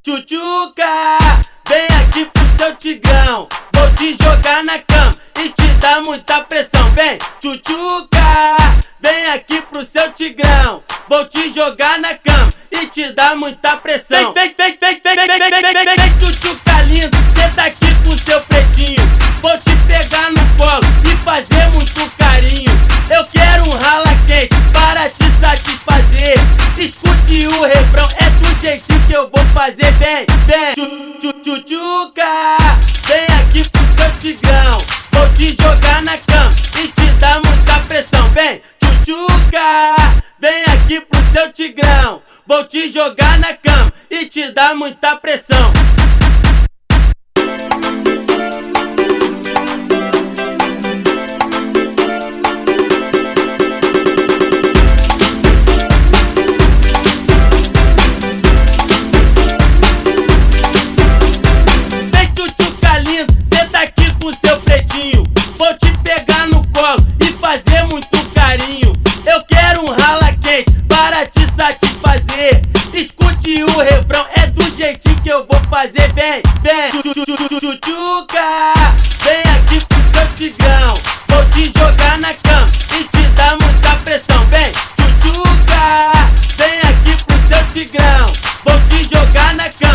Tchutchuca, vem aqui pro seu tigrão. Vou te jogar na cama e te dar muita pressão. Vem, tchutchuca, vem aqui pro seu tigrão. Vou te jogar na cama e te dar muita pressão. Vem, tchutchuca lindo, cê tá aqui com seu pretinho. Vou te pegar no colo e fazer muito carinho. Eu quero um rala quente para te satisfazer. Escute o refrão, é do jeitinho que eu vou fazer. Vem, tchutchuca, vem aqui pro seu tigrão. Vou te jogar na cama e te dar muita pressão. Vem, tchutchuca, vem aqui pro seu tigrão. Vou te jogar na cama e te dar muita pressão. Vou te pegar no colo e fazer muito carinho. Eu quero um rala quente para te satisfazer. Escute o refrão, é do jeitinho que eu vou fazer. Vem, tchutchuca, vem aqui pro seu tigrão. Vou te jogar na cama e te dar muita pressão. Vem, tchutchuca, vem aqui pro seu tigrão. Vou te jogar na cama